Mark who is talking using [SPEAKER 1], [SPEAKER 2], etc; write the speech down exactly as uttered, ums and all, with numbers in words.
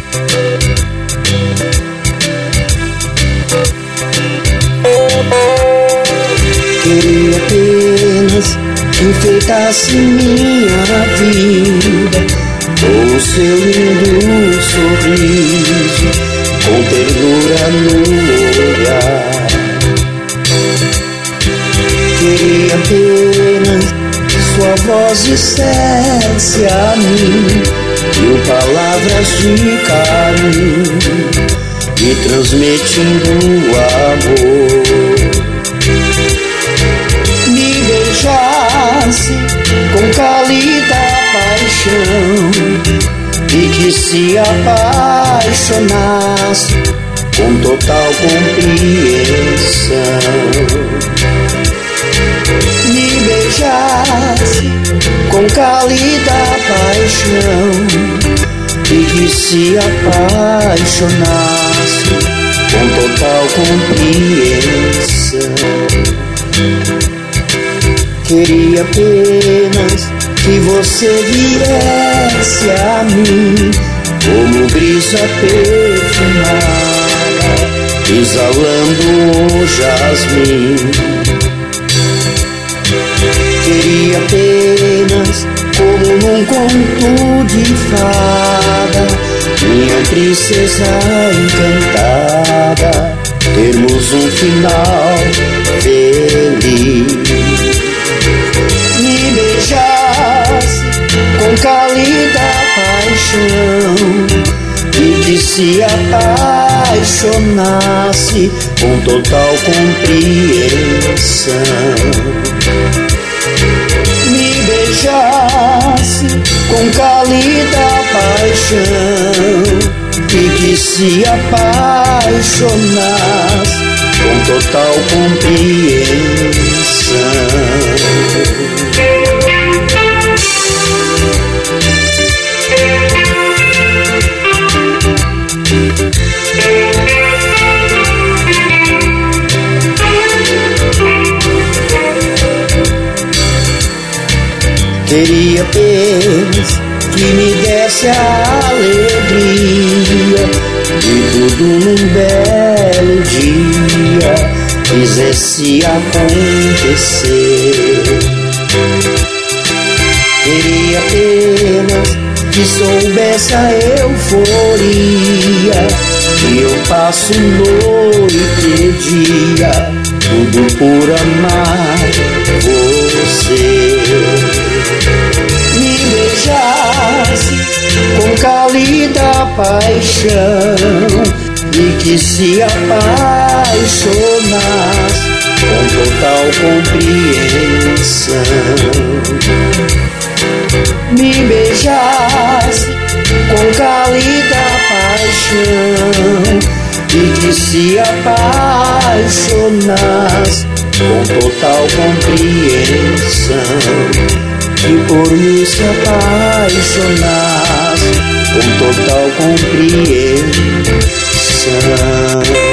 [SPEAKER 1] Queria apenas que enfeitasse minha vida com o seu lindo sorriso, com ternura no olhar. Queria apenas que sua voz dissesse a mim mil palavras de carinho, me transmitindo amor. Me beijasse com cálida paixão e que se apaixonasse com total compreensão. Me beijasse com cálida paixão e que se apaixonasse com total compreensão. Queria apenas que você viesse a mim como brisa perfumada, exalando o jasmim. Queria apenas, como num conto de fada, minha princesa encantada, termos um final feliz. Me beijasse com cálida paixão e que se apaixonasse com total compreensão. Me beijasse com cálida paixão e que se apaixonasse com total compreensão. Queria apenas que me desse a alegria de tudo num belo dia fizesse acontecer. Queria apenas que soubesse a euforia que eu passo noite e dia, tudo por amar você. Me beijasse com cálida paixão e que se apaixonasse com total compreensão. Me beijasse com cálida paixão e que se apaixonasse com total compreensão. Que por mim se apaixonasse com total compreensão.